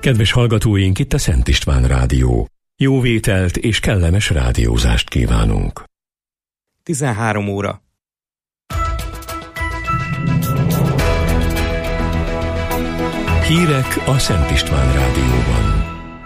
Kedves hallgatóink, itt a Szent István Rádió. Jó vételt és kellemes rádiózást kívánunk. 13 óra. Hírek a Szent István Rádióban.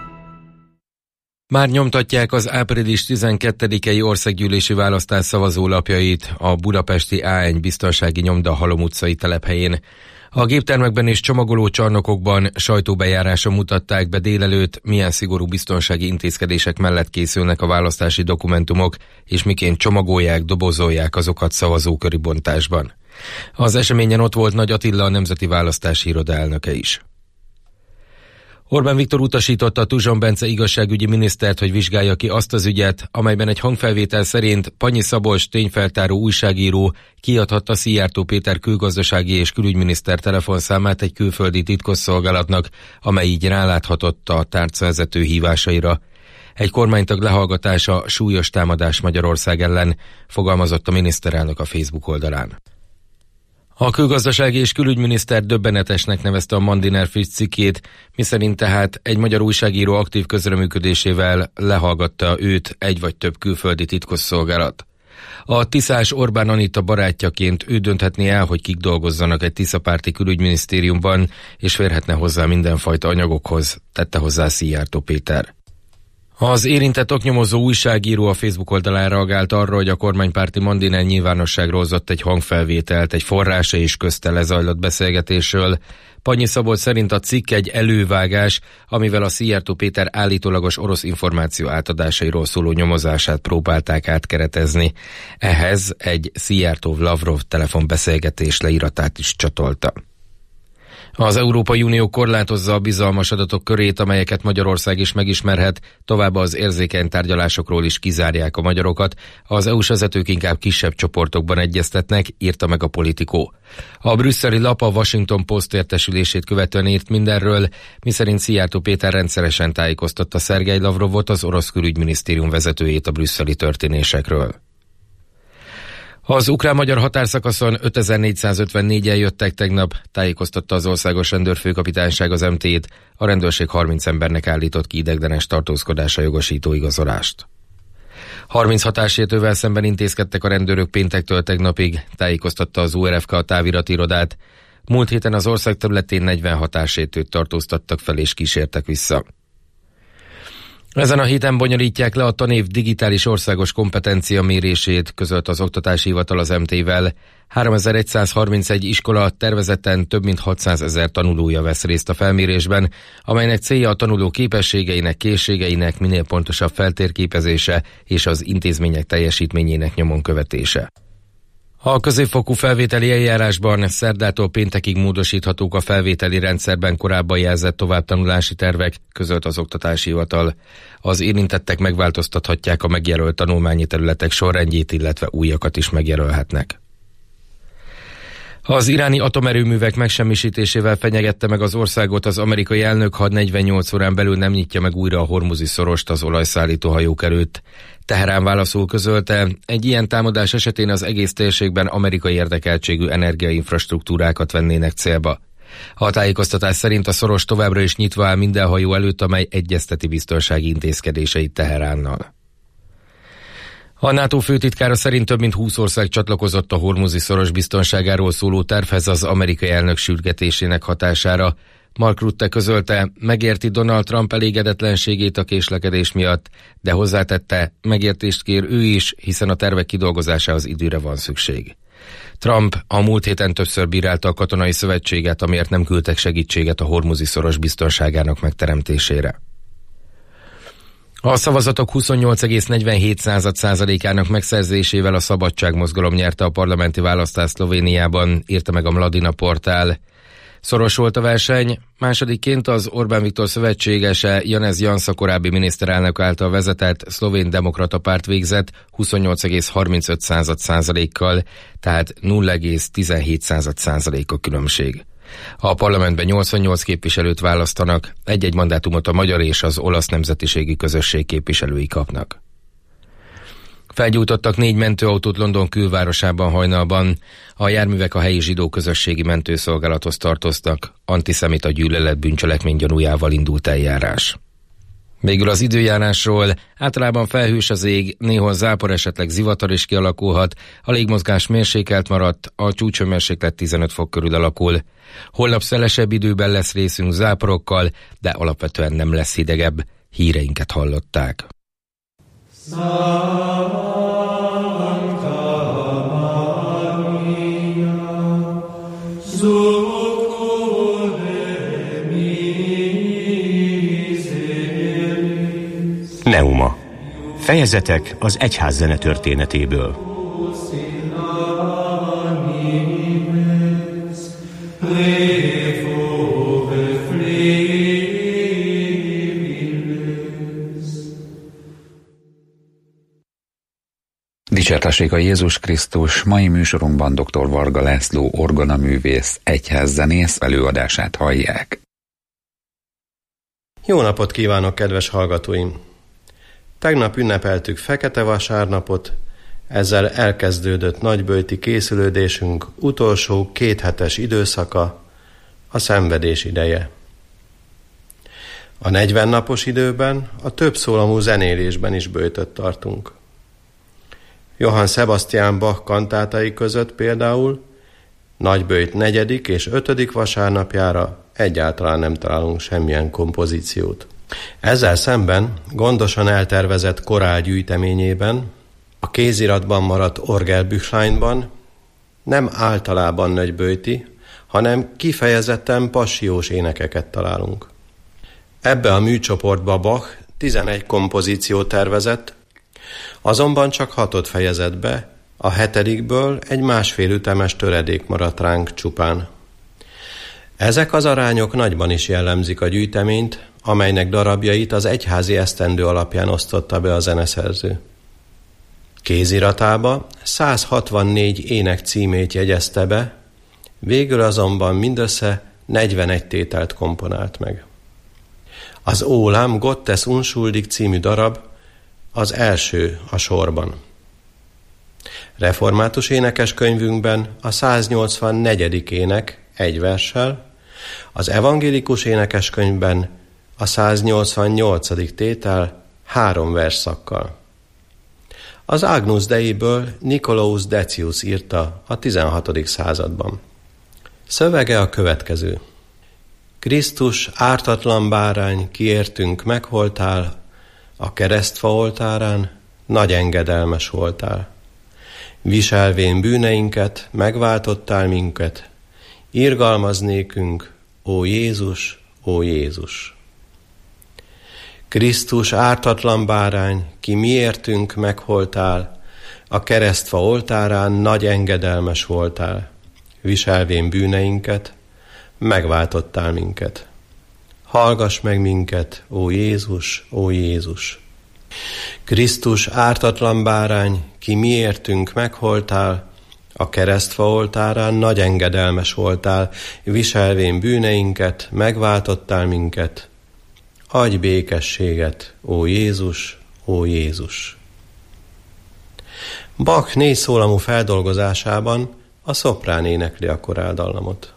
Már nyomtatják az április 12-i országgyűlési választás szavazólapjait a budapesti A1 biztonsági nyomda Halom utcai telephelyén. A géptermekben és csomagoló csarnokokban sajtóbejáráson mutatták be délelőtt, milyen szigorú biztonsági intézkedések mellett készülnek a választási dokumentumok, és miként csomagolják, dobozolják azokat szavazóköri bontásban. Az eseményen ott volt Nagy Attila, a Nemzeti Választási Iroda elnöke is. Orbán Viktor utasította Tuzson Bence igazságügyi minisztert, hogy vizsgálja ki azt az ügyet, amelyben egy hangfelvétel szerint Panyi Szabolcs tényfeltáró újságíró kiadhatta Szijjártó Péter külgazdasági és külügyminiszter telefonszámát egy külföldi titkosszolgálatnak, amely így ráláthatott a tárcavezető hívásaira. Egy kormánytag lehallgatása súlyos támadás Magyarország ellen, fogalmazott a miniszterelnök a Facebook oldalán. A külgazdasági és külügyminiszter döbbenetesnek nevezte a Mandiner Friss cikkét, miszerint tehát egy magyar újságíró aktív közreműködésével lehallgatta őt egy vagy több külföldi titkosszolgálat. A tiszás Orbán Anita barátjaként ő dönthetné el, hogy kik dolgozzanak egy tiszapárti külügyminisztériumban, és férhetne hozzá mindenfajta anyagokhoz, tette hozzá Szijjártó Péter. Az érintett oknyomozó újságíró a Facebook oldalán reagált arra, hogy a kormánypárti Mandiner nyilvánosságra hozott egy hangfelvételt egy forrása és közte lezajlott beszélgetésről. Panyi Szabolcs szerint a cikk egy elővágás, amivel a Szijjártó Péter állítólagos orosz információ átadásairól szóló nyomozását próbálták átkeretezni. Ehhez egy Szijjártó-Lavrov telefonbeszélgetés leíratát is csatolta. Az Európai Unió korlátozza a bizalmas adatok körét, amelyeket Magyarország is megismerhet, továbbá az érzékeny tárgyalásokról is kizárják a magyarokat. Az EU-s vezetők inkább kisebb csoportokban egyeztetnek, írta meg a Politico. A brüsszeli lap a Washington Post értesülését követően írt mindenről, miszerint Szijjártó Péter rendszeresen tájékoztatta Szergej Lavrovot, az orosz külügyminisztérium vezetőjét a brüsszeli történésekről. Az ukrán-magyar határszakaszon 5454-en jöttek tegnap, tájékoztatta az Országos Rendőrfőkapitányság az MT-t, a rendőrség 30 embernek állított ki ideiglenes tartózkodásra jogosító igazolást. 30 határsértővel szemben intézkedtek a rendőrök péntektől tegnapig, tájékoztatta az URFK a távirati irodát. Múlt héten az ország területén 40 határsértőt tartóztattak fel és kísértek vissza. Ezen a héten bonyolítják le a tanév digitális országos kompetencia mérését, közölt az Oktatási Hivatal az MT-vel. 3131 iskola tervezetten több mint 600 000 tanulója vesz részt a felmérésben, amelynek célja a tanuló képességeinek, készségeinek minél pontosabb feltérképezése és az intézmények teljesítményének nyomon követése. A középfokú felvételi eljárásban szerdától péntekig módosíthatók a felvételi rendszerben korábban jelzett továbbtanulási tervek, közölt az Oktatási Hivatal. Az érintettek megváltoztathatják a megjelölt tanulmányi területek sorrendjét, illetve újakat is megjelölhetnek. Az iráni atomerőművek megsemmisítésével fenyegette meg az országot az amerikai elnök, ha 48 órán belül nem nyitja meg újra a Hormuzi szorost az olajszállító hajók előtt. Teherán válaszul közölte, egy ilyen támadás esetén az egész térségben amerikai érdekeltségű energiainfrastruktúrákat vennének célba. A tájékoztatás szerint a szoros továbbra is nyitva áll minden hajó előtt, amely egyezteti biztonsági intézkedéseit Teheránnal. A NATO főtitkára szerint több mint 20 ország csatlakozott a Hormuzi szoros biztonságáról szóló tervhez az amerikai elnök sürgetésének hatására. Mark Rutte közölte, megérti Donald Trump elégedetlenségét a késlekedés miatt, de hozzátette, megértést kér ő is, hiszen a tervek kidolgozásához időre van szükség. Trump a múlt héten többször bírálta a katonai szövetséget, amiért nem küldtek segítséget a Hormuzi szoros biztonságának megteremtésére. A szavazatok 28,47%-ának megszerzésével a Szabadságmozgalom nyerte a parlamenti választást Szlovéniában, írta meg a Mladina portál. Szoros volt a verseny, másodikként az Orbán Viktor szövetségese Janez Janša korábbi miniszterelnök által vezetett Szlovén Demokrata Párt végzett 28,35%-kal, tehát 0,17% a különbség. A parlamentben 88 képviselőt választanak, egy-egy mandátumot a magyar és az olasz nemzetiségi közösség képviselői kapnak. Felgyújtottak 4 mentőautót London külvárosában hajnalban. A járművek a helyi zsidó közösségi mentőszolgálathoz tartoztak. Antiszemita gyűlölet bűncselekmény gyanújával indult eljárás. Végül az időjárásról: általában felhős az ég, néhol zápor, esetleg zivatar is kialakulhat, a légmozgás mérsékelt maradt, a csúcshőmérséklet 15 fok körül alakul. Holnap szelesebb időben lesz részünk záporokkal, de alapvetően nem lesz hidegebb. Híreinket hallották. Neuma. Fejezetek az egyházzene történetéből. Dicsértessék a Jézus Krisztus! Mai műsorunkban dr. Varga László orgonaművész, egyházzenész előadását hallják. Jó napot kívánok, kedves hallgatóim! Tegnap ünnepeltük Fekete Vasárnapot, ezzel elkezdődött nagyböjti készülődésünk utolsó 2 hetes időszaka, a szenvedés ideje. A 40 napos időben a többszólamú zenélésben is böjtöt tartunk. Johann Sebastian Bach kantátai között például nagyböjt 4. és 5. vasárnapjára egyáltalán nem találunk semmilyen kompozíciót. Ezzel szemben gondosan eltervezett korál gyűjteményében, a kéziratban maradt orgelbüchleinban nem általában nagyböjti, hanem kifejezetten passiós énekeket találunk. Ebbe a műcsoportba Bach 11 kompozíciót tervezett, azonban csak 6-ot fejezett be, a 7-ből egy 1,5 ütemes töredék maradt ránk csupán. Ezek az arányok nagyban is jellemzik a gyűjteményt, amelynek darabjait az egyházi esztendő alapján osztotta be a zeneszerző. Kéziratába 164 ének címét jegyezte be, végül azonban mindössze 41 tételt komponált meg. Az Ólam Gottes Unschuldig című darab az első a sorban. Református énekeskönyvünkben a 184. ének 1 verssel, az evangélikus énekeskönyvben a 188. tétel 3 versszakkal. Az Agnus Deiből Nicolaus Decius írta a 16. században. Szövege a következő: Krisztus ártatlan bárány, kiértünk megholtál, a keresztfa oltárán nagy engedelmes voltál. Viselvén bűneinket, megváltottál minket, irgalmaz nékünk, ó Jézus, ó Jézus. Krisztus ártatlan bárány, ki miértünk megholtál, a keresztfa oltárán nagy engedelmes voltál. Viselvén bűneinket, megváltottál minket. Hallgass meg minket, ó Jézus, ó Jézus. Krisztus ártatlan bárány, ki miértünk megholtál, a keresztfa oltárán nagy engedelmes voltál, viselvén bűneinket, megváltottál minket. Adj békességet, ó Jézus, ó Jézus. Bach 4 szólamú feldolgozásában a szoprán énekli a koráldallamot.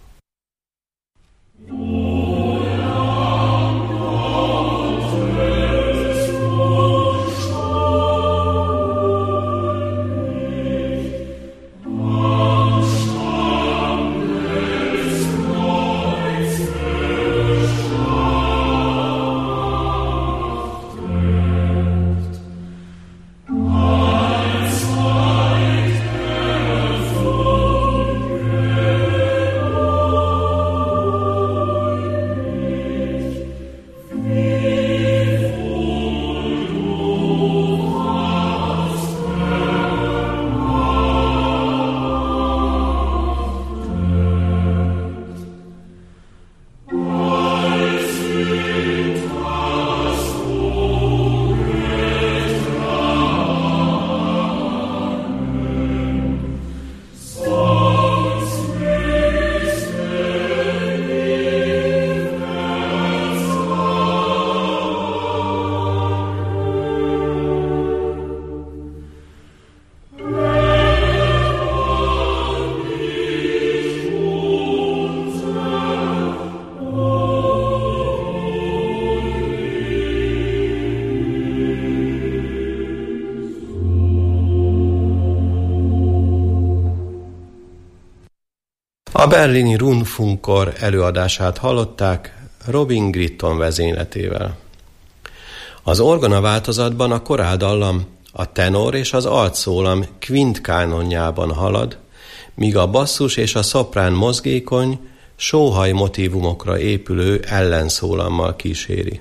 A berlini Rundfunkkor előadását hallották Robin Gritton vezényletével. Az orgona változatban a koráldallam a tenor és az altszólam kvint kánonjában halad, míg a basszus és a szoprán mozgékony, sóhaj motívumokra épülő ellenszólammal kíséri.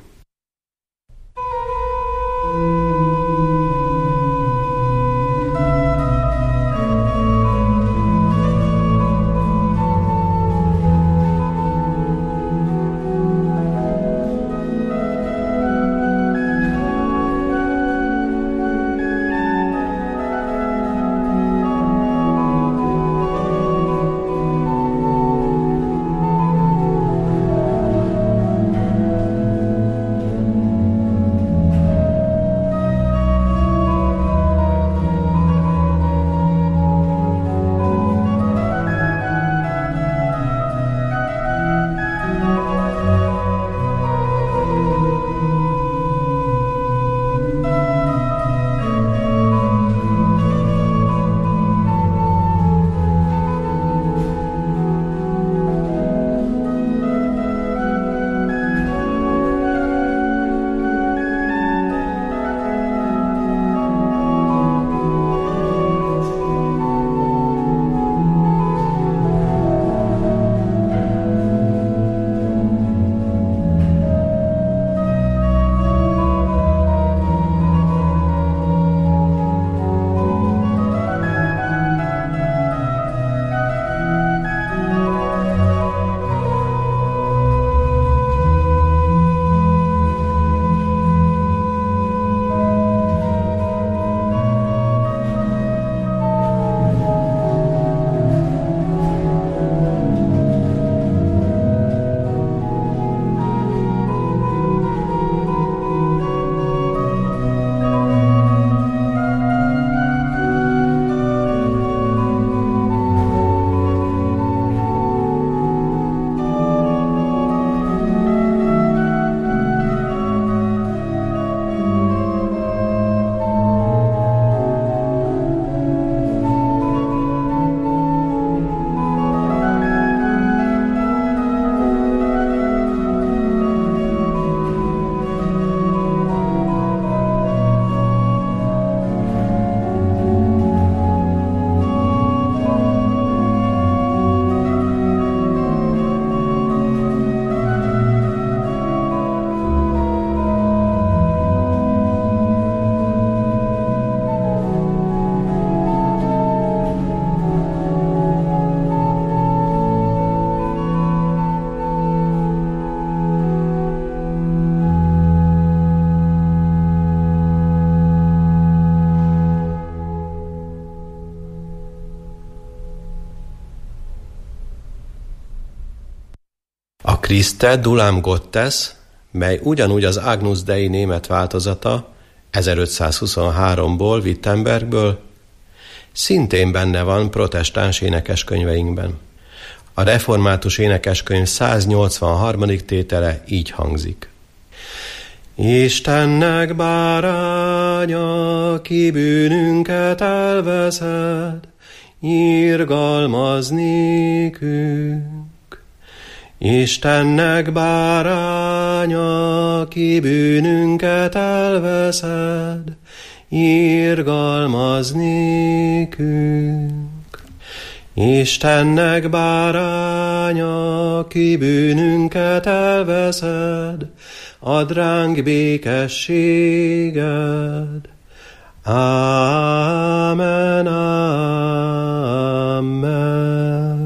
Christe Dulam Gottes, mely ugyanúgy az Agnus Dei német változata 1523-ból, Wittenbergből, szintén benne van protestáns énekeskönyveinkben. A református énekeskönyv 183. tétele így hangzik. Istennek báránya, ki bűnünket elveszed, irgalmaz nékünk. Istennek báránya, ki bűnünket elveszed, irgalmaz nékünk. Istennek báránya, ki bűnünket elveszed, add ránk békességed. Ámen, ámen.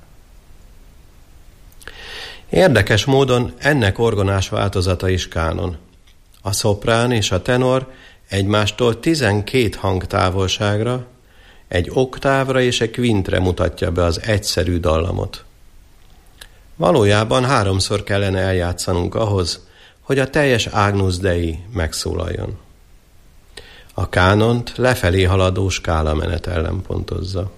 Érdekes módon ennek orgonás változata is kánon. A szoprán és a tenor egymástól 12 hangtávolságra, egy oktávra és egy kvintre mutatja be az egyszerű dallamot. Valójában 3-szor kellene eljátszanunk ahhoz, hogy a teljes Agnus Dei megszólaljon. A kánont lefelé haladó skálamenet ellenpontozza.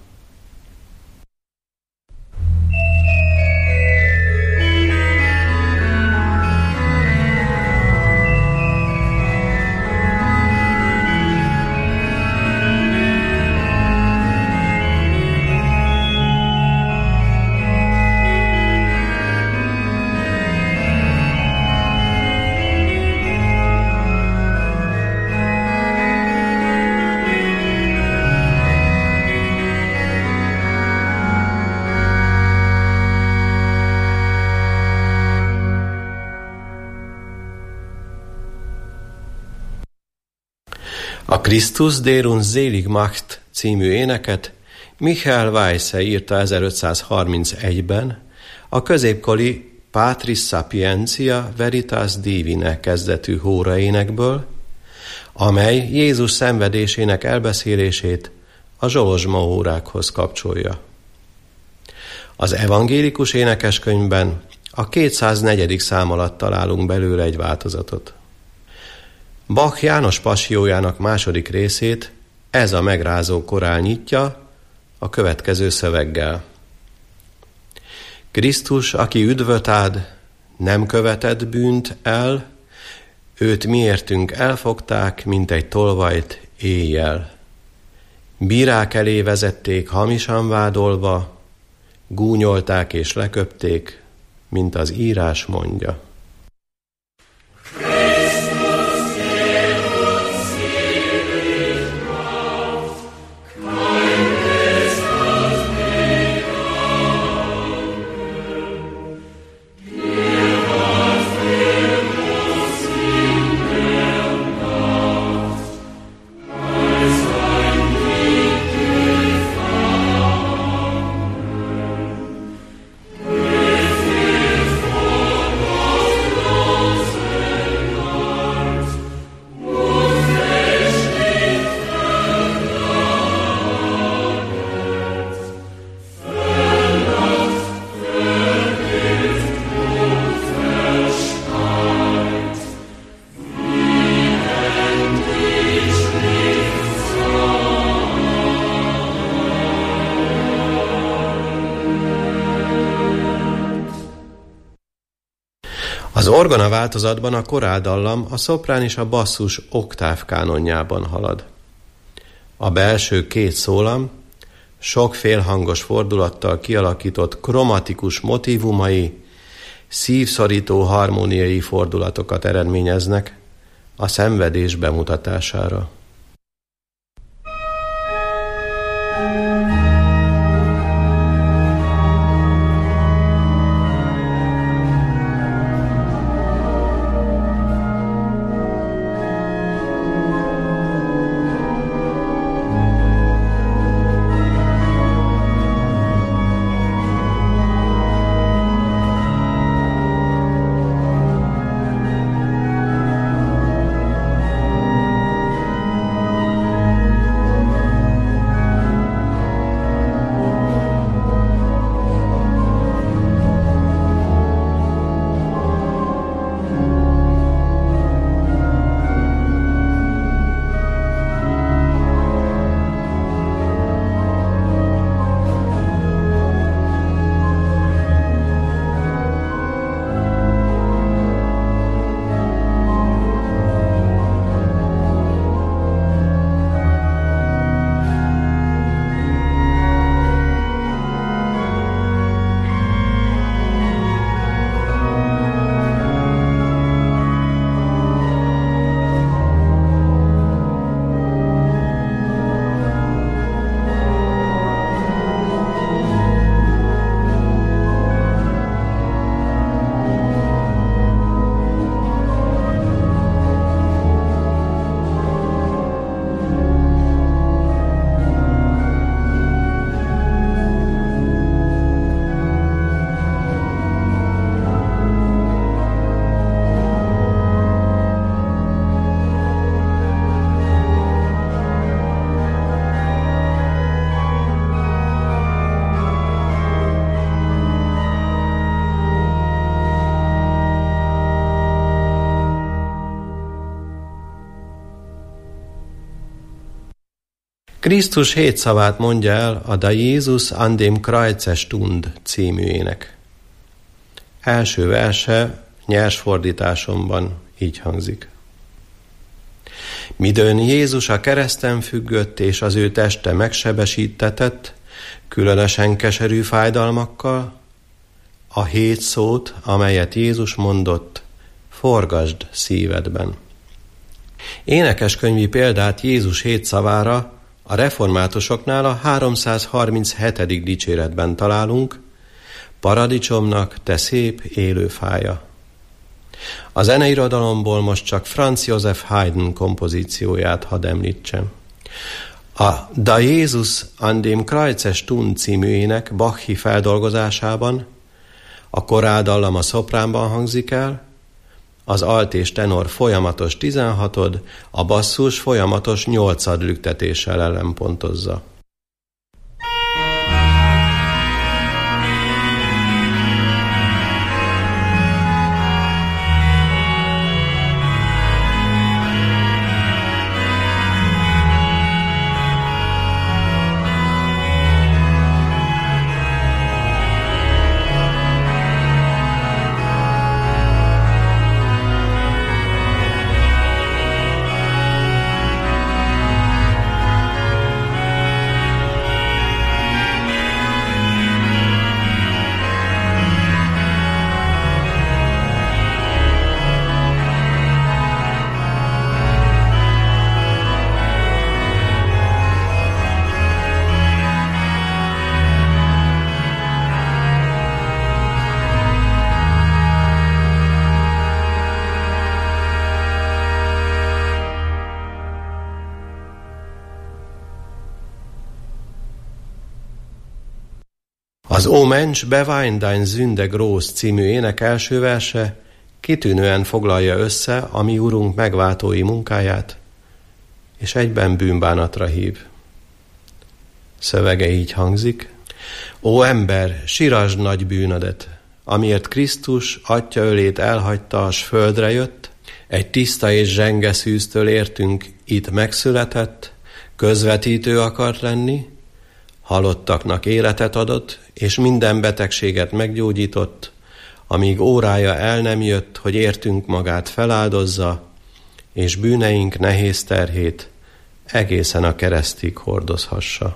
A Christus der uns selig macht című éneket Michael Weisse írta 1531-ben a középkori Patris Sapientia Veritas Divine kezdetű hóraénekből, amely Jézus szenvedésének elbeszélését a zsolozsma órákhoz kapcsolja. Az evangélikus énekeskönyvben a 204. szám alatt találunk belőle egy változatot. Bach János Passiójának második részét ez a megrázó korál nyitja a következő szöveggel. Krisztus, aki üdvöt áld, nem követett bűnt el, őt miértünk elfogták, mint egy tolvajt éjjel. Bírák elé vezették hamisan vádolva, gúnyolták és leköpték, mint az írás mondja. Az orgona változatban a koráldallam a szoprán és a basszus oktáv kánonjában halad. A belső két szólam sok félhangos fordulattal kialakított kromatikus motívumai, szívszorító harmóniai fordulatokat eredményeznek a szenvedés bemutatására. Krisztus 7 szavát mondja el a Da Jesus an dem Kreuze stund című ének. Első verse nyers fordításomban így hangzik. Midőn Jézus a kereszten függött, és az ő teste megsebesítetett, különösen keserű fájdalmakkal, a 7 szót, amelyet Jézus mondott, forgasd szívedben. Énekeskönyvi példát Jézus 7 szavára a reformátusoknál a 337. dicséretben találunk, paradicsomnak te szép élő fája. A zeneirodalomból most csak Franz Joseph Haydn kompozícióját hadd említsem. A Da Jézus an dem Kreuze stund című ének Bachi feldolgozásában a koráldallam a szopránban hangzik el, az alt és tenor folyamatos 16-od, a basszus folyamatos 8-ad lüktetéssel ellenpontozza. Az Ó Mensch, bewein dein Sünde groß című ének első verse kitűnően foglalja össze a mi Urunk megváltói munkáját, és egyben bűnbánatra hív. Szövege így hangzik: Ó ember, sirasd nagy bűnödet, amiért Krisztus Atya ölét elhagyta, s földre jött, egy tiszta és zsenge szűztől értünk, itt megszületett, közvetítő akart lenni, halottaknak életet adott, és minden betegséget meggyógyított, amíg órája el nem jött, hogy értünk magát feláldozza, és bűneink nehéz terhét egészen a keresztig hordozhassa.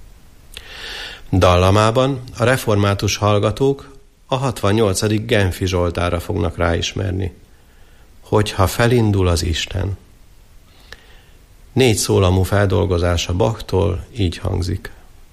Dallamában a református hallgatók a 68. Genfi Zsoltárra fognak ráismerni, hogyha felindul az Isten. 4 szólamú feldolgozása Bachtól így hangzik.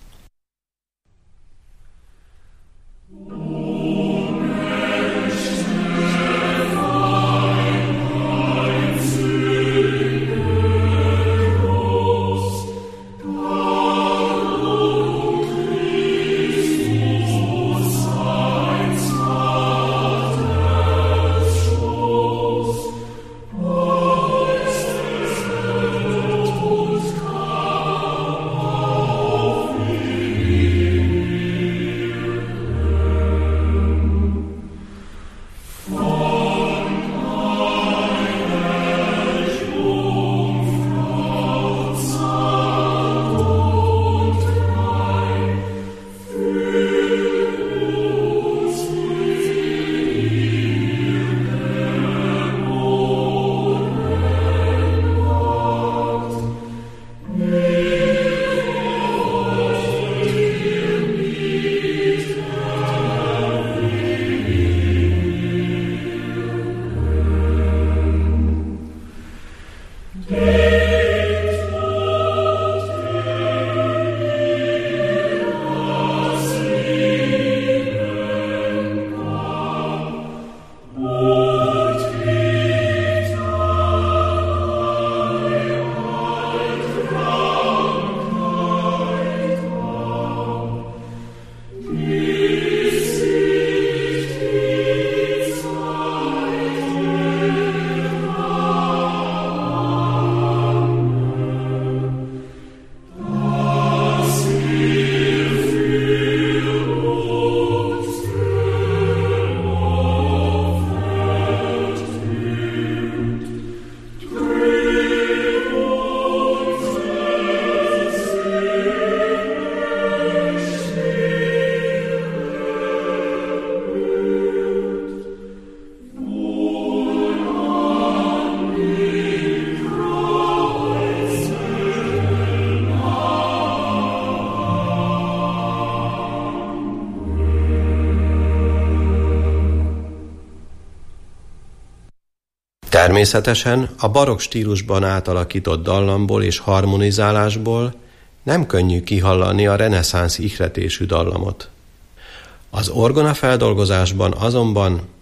Természetesen a barokk stílusban átalakított dallamból és harmonizálásból nem könnyű kihallani a reneszánsz ihletésű dallamot. Az orgona feldolgozásban azonban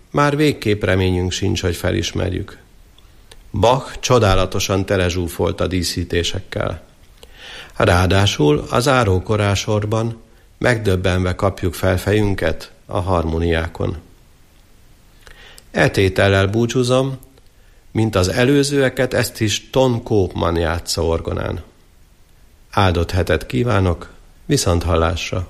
már végképp reményünk sincs, hogy felismerjük. Bach csodálatosan telezsúfolt a díszítésekkel. Ráadásul az zárókorásorban megdöbbenve kapjuk fel fejünket a harmóniákon. E tétellel búcsúzom, mint az előzőeket, ezt is Ton Koopman játsza orgonán. Áldott hetet kívánok, viszonthallásra!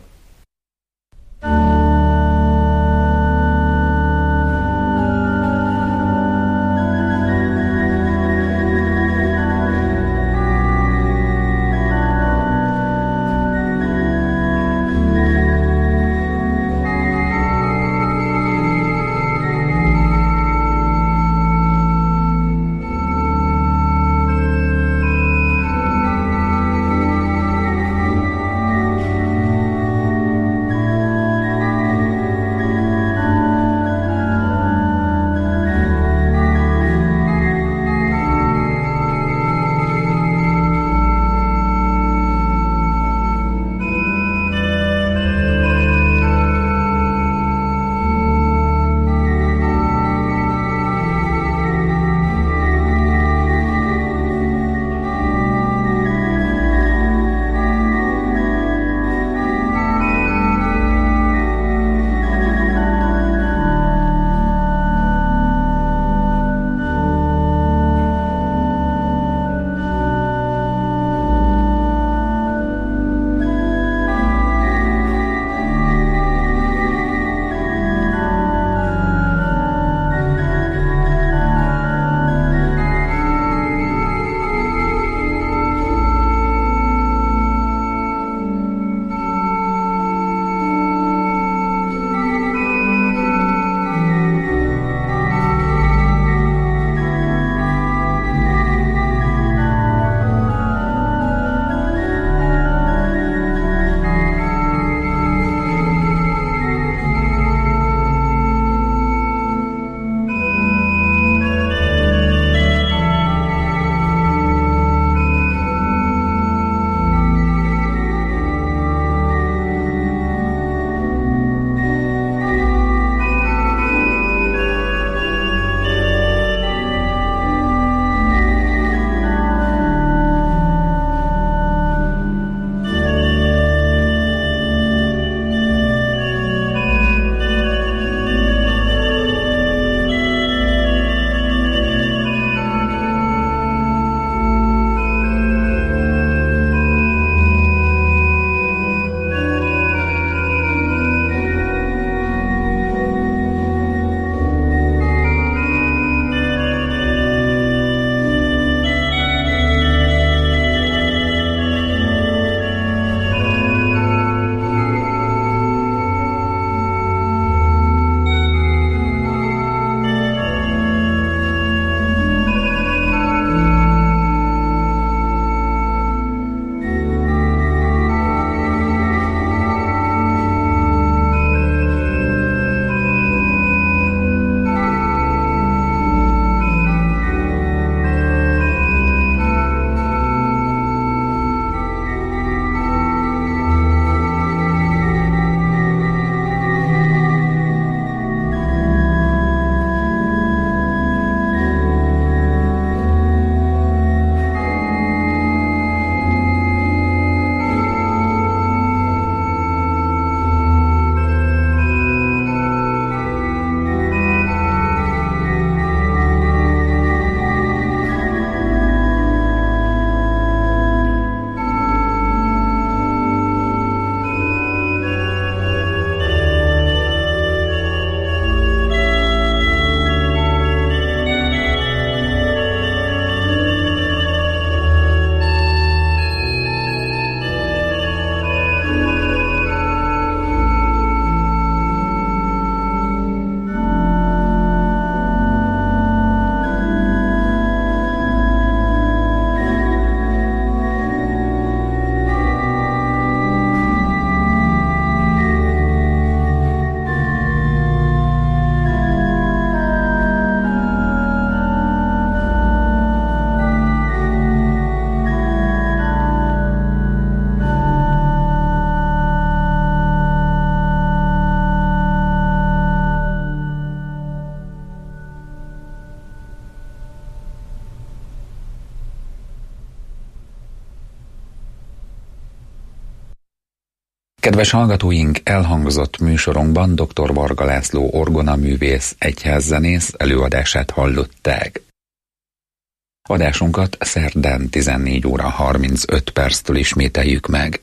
Kedves hallgatóink, elhangzott műsorunkban dr. Varga László orgonaművész, egyházzenész előadását hallották. Adásunkat szerdán 14 óra 35 perctől ismételjük meg.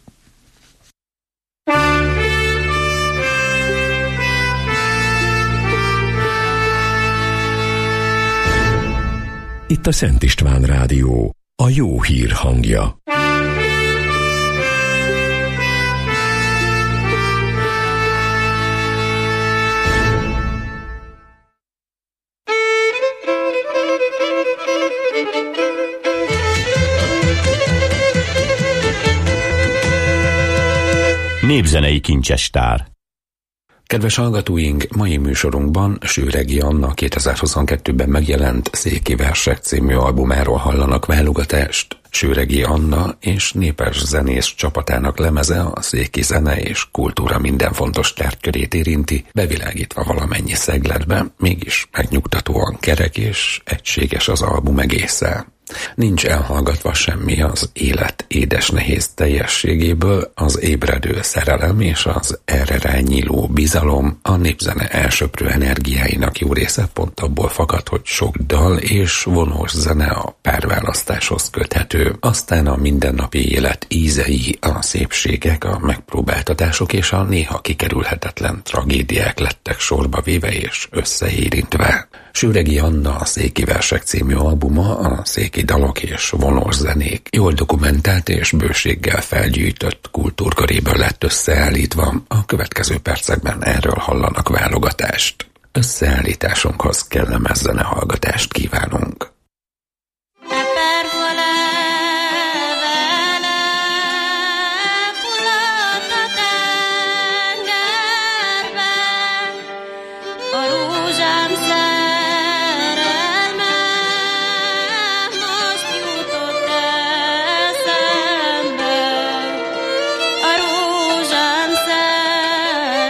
Itt a Szent István Rádió, a jó hír hangja. Népzenei kincsestár. Kedves hallgatóink, mai műsorunkban Sőregi Anna 2022-ben megjelent Széki Versek című albumáról hallanak válogatást. Sőregi Anna és népes zenész csapatának lemeze a széki zene és kultúra minden fontos tárgykörét érinti, bevilágítva valamennyi szegletbe, mégis megnyugtatóan kerek és egységes az album egésze. Nincs elhallgatva semmi az élet édes-nehéz teljességéből, az ébredő szerelem és az erre rányíló bizalom, a népzene elsöprő energiáinak jó része pont abból fakad, hogy sok dal és vonós zene a párválasztáshoz köthető. Aztán a mindennapi élet ízei, a szépségek, a megpróbáltatások és a néha kikerülhetetlen tragédiák lettek sorba véve és összeérintve. Sőregi Anna a Széki Versek című albuma a széki dalok és vonós zenék jól dokumentált és bőséggel felgyűjtött kultúrköréből lett összeállítva. A következő percekben erről hallanak válogatást. Összeállításunkhoz kellemes zenehallgatást kívánunk.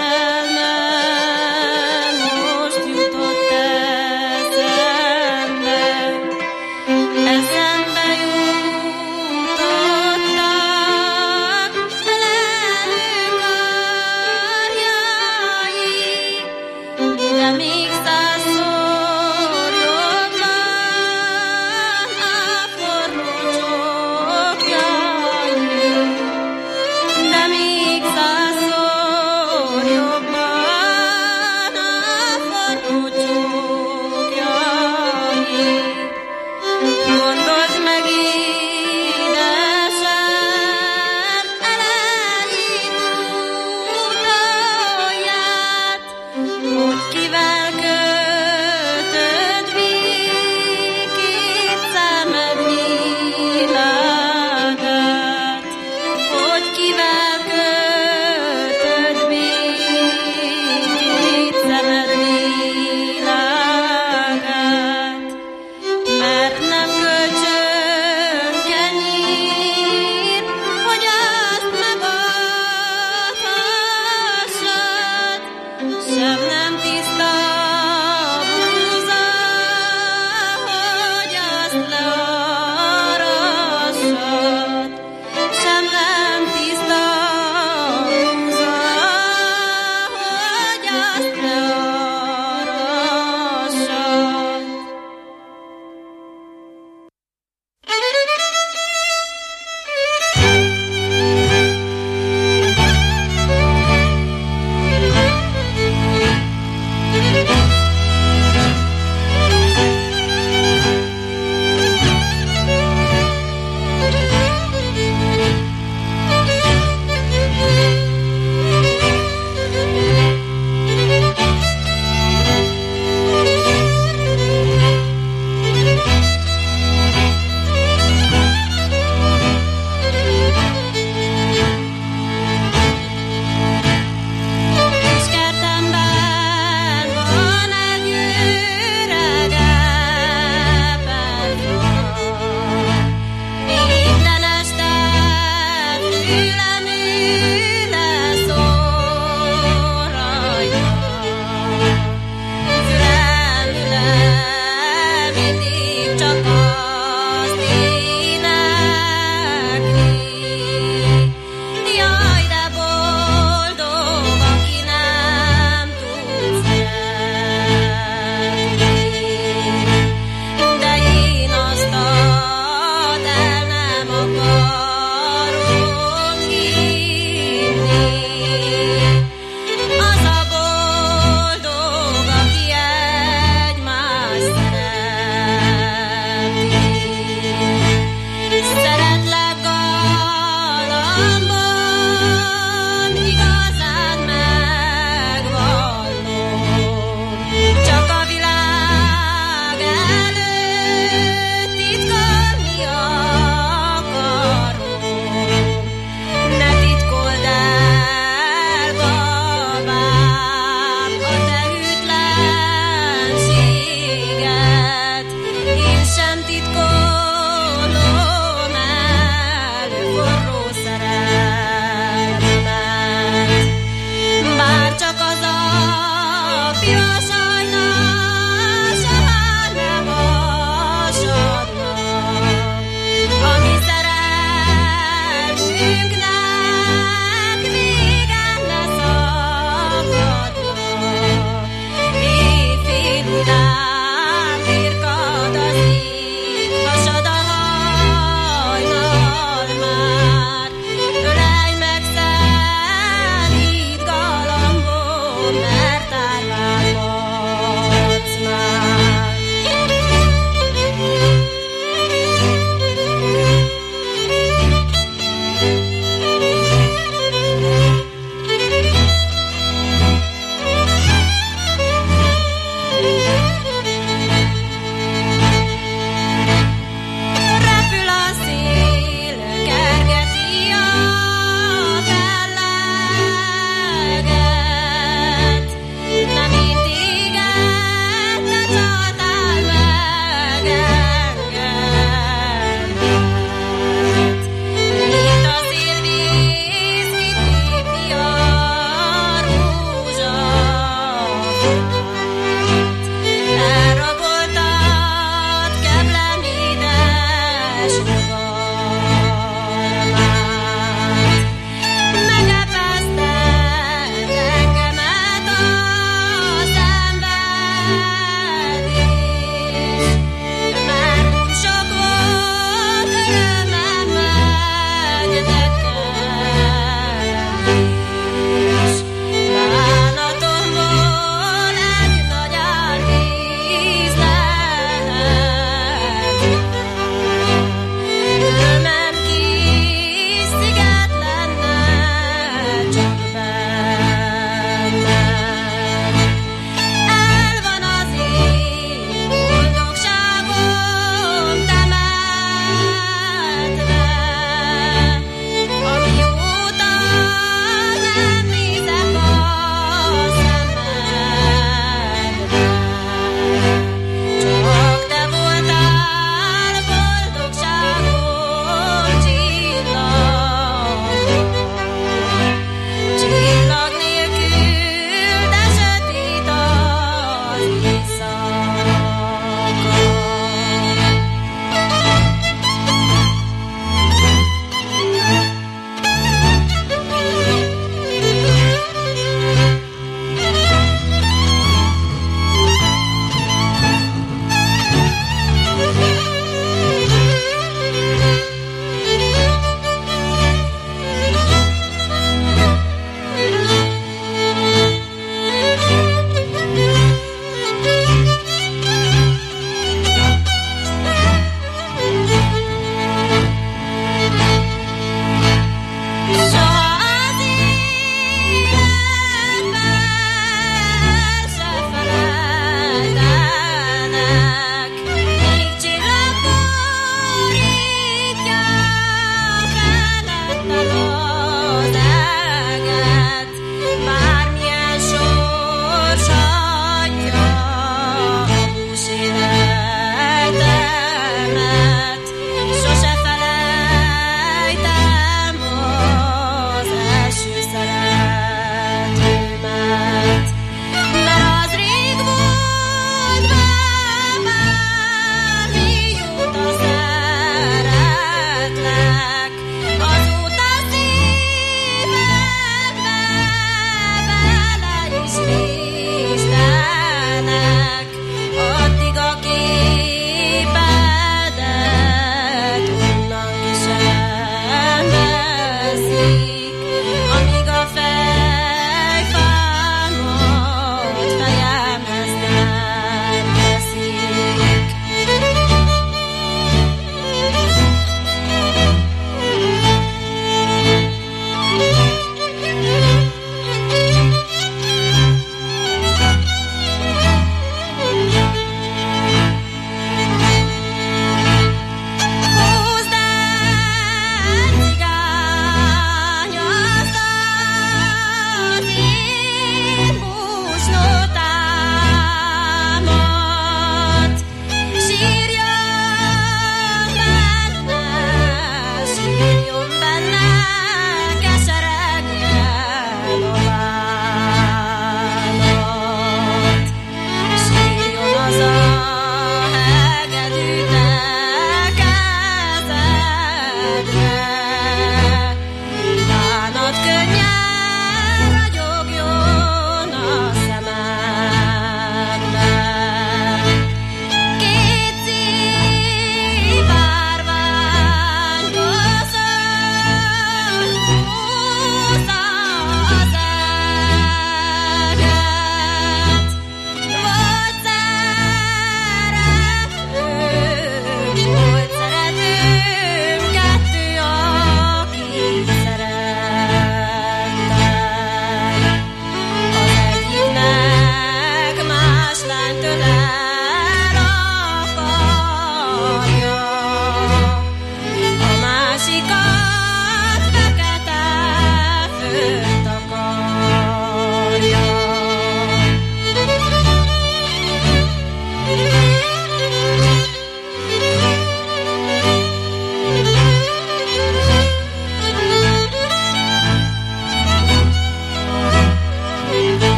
Most jutott eszembe.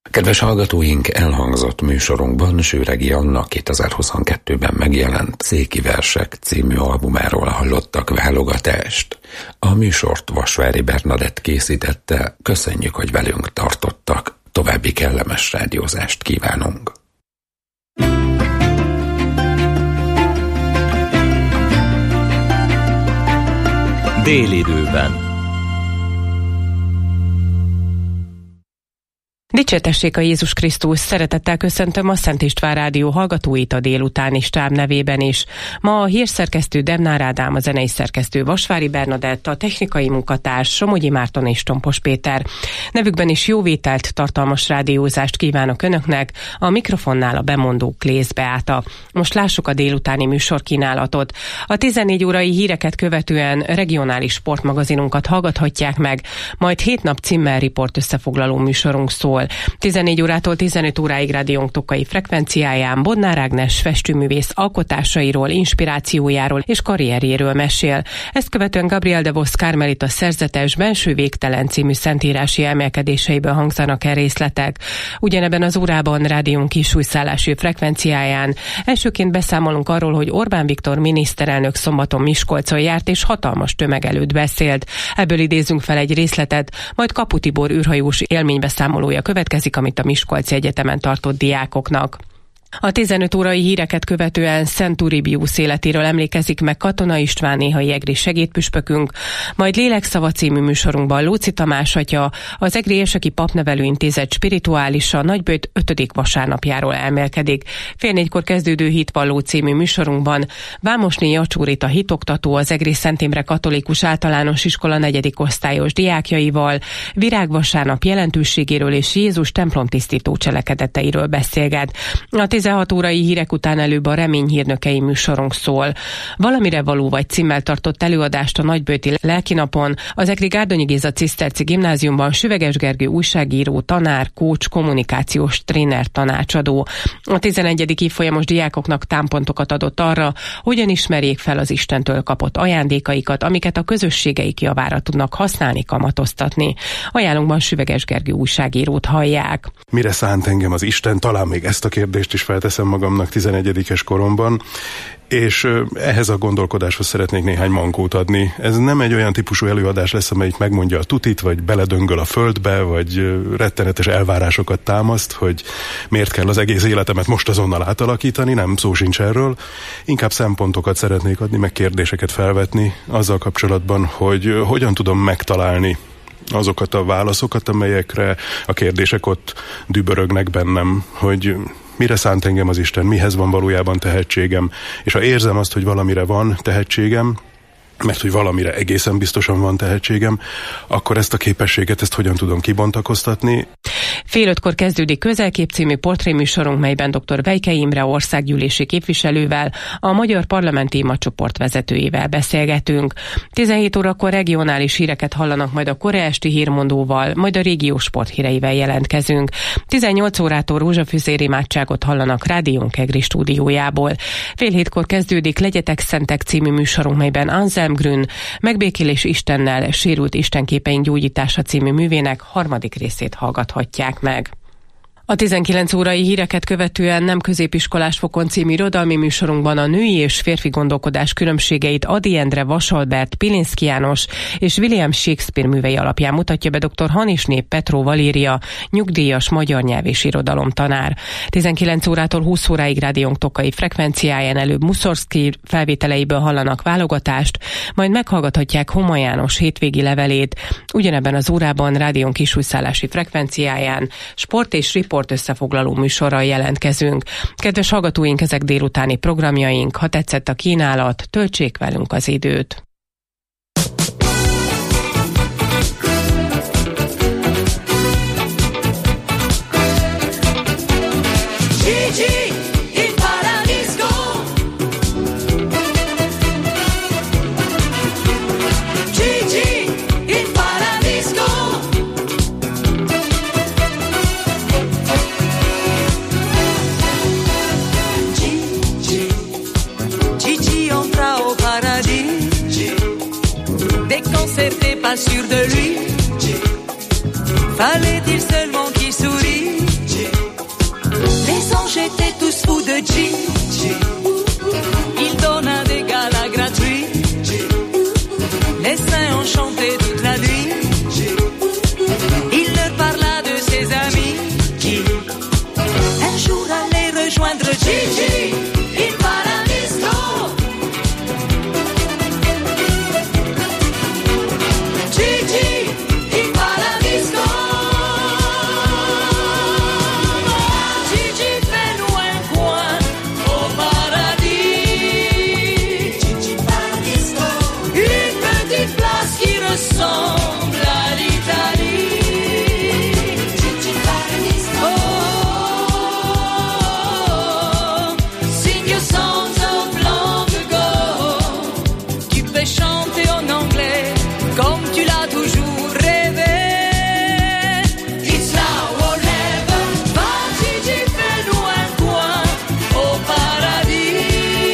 Kedves hallgatóink, elhangzott műsorunkban Sőregi Anna 2022-ben megjelent Széki versek című albumáról hallottak válogatást. A műsort Vasvári Bernadett készítette, köszönjük, hogy velünk tartottak, további kellemes rádiózást kívánunk. Délidőben. Dicsértessék a Jézus Krisztus, szeretettel köszöntöm a Szent István Rádió hallgatóit a délutáni stáb nevében is. Ma a hírszerkesztő Demnár Ádám, a zenei szerkesztő Vasvári Bernadett, a technikai munkatárs Somogyi Márton és Tompos Péter. Nevükben is jó vételt, tartalmas rádiózást kívánok Önöknek, a mikrofonnál a bemondó Klész Beáta. Most lássuk a délutáni műsorkínálatot. A 14 órai híreket követően regionális sportmagazinunkat hallgathatják meg, majd 7 nap címmel riport összefoglaló műsorunk szól. 14 órától 15 óráig rádiónk tokai frekvenciáján Bodnár Ágnes festőművész alkotásairól, inspirációjáról és karrierjéről mesél. Ezt követően Gabriel de Vos Carmelita szerzetes Benső végtelen című szentírási emelkedéseiből hangzanak el részletek. Ugyanebben az órában rádiónk kisújszállási frekvenciáján elsőként beszámolunk arról, hogy Orbán Viktor miniszterelnök szombaton Miskolcon járt és hatalmas tömeg előtt beszélt. Ebből idézünk fel egy részletet, majd Kapu Tibor űrhajós élménybeszámolója következik, amit a Miskolci Egyetemen tartott diákoknak. A 15 órai híreket követően Szent Uribiusz életéről emlékezik meg Katona István, néhai egri segédpüspökünk, majd Lélekszava című műsorunkban Lóczy Tamás atya, az Egri Érseki Papnevelő Intézet spirituálisa Nagyböjt 5. vasárnapjáról elmélkedik. 3:30 kezdődő Hitvalló című műsorunkban Vámosné Jacsúrita hitoktató, az Egri Szent Imre Katolikus Általános Iskola 4. osztályos diákjaival Virágvasárnap jelentőségéről és Jézus templomtisztító cselekedeteiről beszélget. A 16 órai hírek után előbb a Reményhírnökei műsorunk szól. Valamire való vagy címmel tartott előadást a Nagyböjti lelkinapon az Egri Gárdonyi Géza Ciszterci Gimnáziumban Süveges Gergő újságíró, tanár, coach, kommunikációs tréner, tanácsadó. A 11. évfolyamos diákoknak támpontokat adott arra, hogyan ismerjék fel az Istentől kapott ajándékaikat, amiket a közösségeik javára tudnak használni, kamatoztatni. Ajánlunkban Süveges Gergő újságírót hallják. Mire szánt engem az Isten? Talán még ezt a kérdést is felteszem magamnak 11-es koromban, és ehhez a gondolkodáshoz szeretnék néhány mankót adni. Ez nem egy olyan típusú előadás lesz, amelyik megmondja a tutit, vagy beledöngöl a földbe, vagy rettenetes elvárásokat támaszt, hogy miért kell az egész életemet most azonnal átalakítani, nem, szó sincs erről. Inkább szempontokat szeretnék adni, meg kérdéseket felvetni azzal kapcsolatban, hogy hogyan tudom megtalálni azokat a válaszokat, amelyekre a kérdések ott dübörögnek bennem, hogy mire szánt engem az Isten, mihez van valójában tehetségem, és ha érzem azt, hogy valamire van tehetségem, mert hogy valamire egészen biztosan van tehetségem, akkor ezt a képességet, ezt hogyan tudom kibontakoztatni. 4:30 kezdődik Közelkép című portréműsorunk, melyben dr. Vejke Imre országgyűlési képviselővel, a Magyar Parlamenti Imacsoport vezetőjével beszélgetünk. 17 órakor regionális híreket hallanak, majd a Kore esti hírmondóval, majd a régió sporthíreivel jelentkezünk. 18 órától rózsafűzér imádságot hallanak rádiónk Egri stúdiójából. 6:30 kezdődik Legyetek Szentek című műsorunk, melyben Anselm Grün Megbékélés Istennel, sérült istenképeink gyógyítása című művének 3. részét hallgathatják meg. A 19 órai híreket követően Nem középiskolás fokon című irodalmi műsorunkban a női és férfi gondolkodás különbségeit Ady Endre, Vasalbert, Pilinszky János és William Shakespeare művei alapján mutatja be dr. Hanisné Petró Valéria, nyugdíjas magyar nyelv és irodalom tanár. 19 órától 20 óráig rádiónk tokai frekvenciáján előbb Muszorszky felvételeiből hallanak válogatást, majd meghallgathatják Homa János hétvégi levelét. Ugyanebben az órában rádiónk kisújszállási frekvenciáján sport és riport összefoglaló műsorral jelentkezünk. Kedves hallgatóink, ezek délutáni programjaink. Ha tetszett a kínálat, töltsék velünk az időt. Pas sûr de lui, fallait-il seulement qu'il sourie? j'étais tous fous de Gigi. Il donna des galas gratuits, les seins enchantés toute la nuit. Il leur parla de ses amis qui un jour allaient rejoindre Gigi. Il paradiso. Gigi, il paradiso. Gigi, fais-nous un coin au paradis. Gigi, paradiso. Une petite place qui ressemble à l'Italie. Gigi, paradiso. Oh, sing your songs of long ago. Tu peux chanter en anglais comme tu l'as toujours rêvé. It's now or never. Va Gigi, fais-nous un coin au paradis.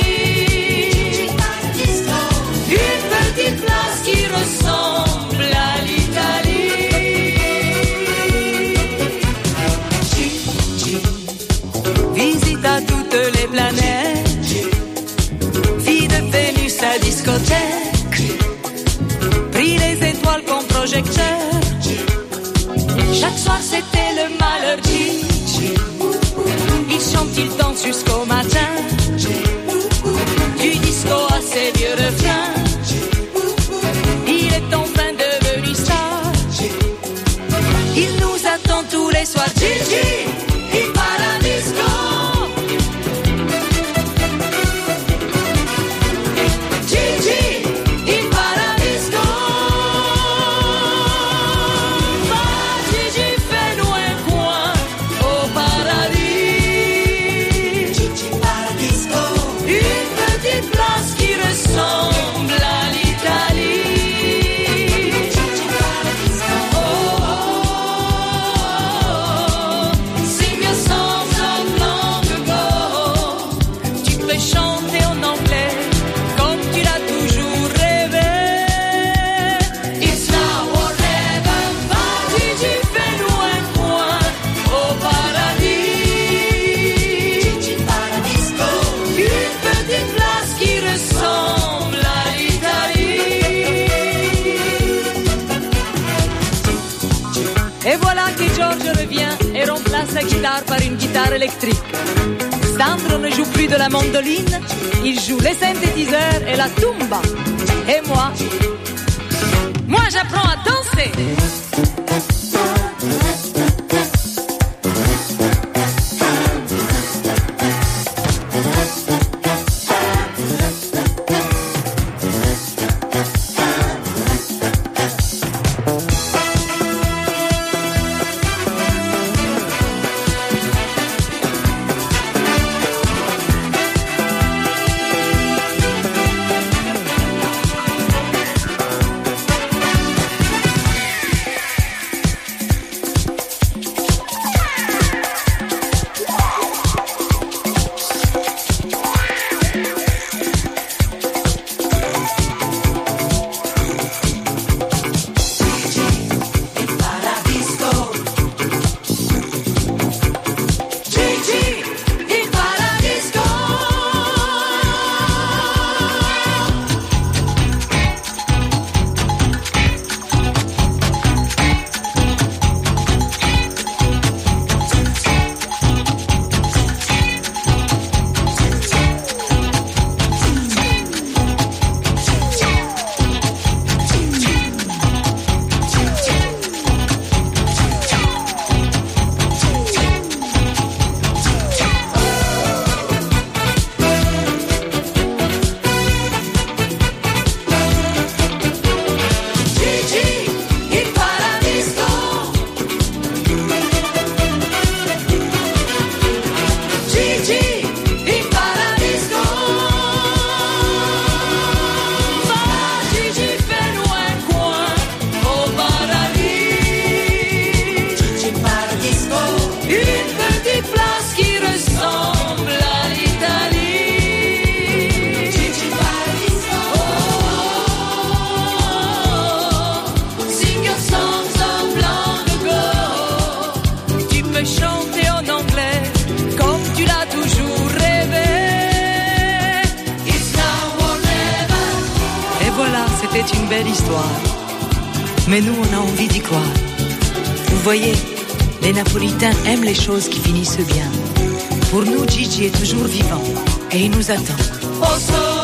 Une petite place qui ressemble à l'Italie. Gigi visita toutes les planètes, fit de Vénus sa discothèque, prit les étoiles comme projecteur. Chaque soir c'était le malheur Gigi. Il chante, il danse jusqu'au matin, du disco à ses vieux refrains. Il est enfin devenu star. Il nous attend tous les soirs. Gigi, il paradisco. Gigi, il paradisco. Va Gigi, fais-nous un coin au paradis. Gigi, paradisco. Une petite place qui ressemble à l'Italie. Gigi, paradisco. Oh, sing your songs of long ago. Tu peux chanter en anglais comme tu l'as toujours rêvé. It's now or never. Va Gigi, fais-nous un coin au paradis. Gigi, paradisco. Une petite place qui ressemble à l'Italie. Et voilà que George revient et remplace la guitare par une guitare électrique. Sandro ne joue plus de la mandoline, il joue les synthétiseurs et la tumba. Et moi j'apprends à danser. belle histoire. Mais nous, on a envie d'y croire. Vous voyez, les Napolitains aiment les choses qui finissent bien. Pour nous, Gigi est toujours vivant et il nous attend.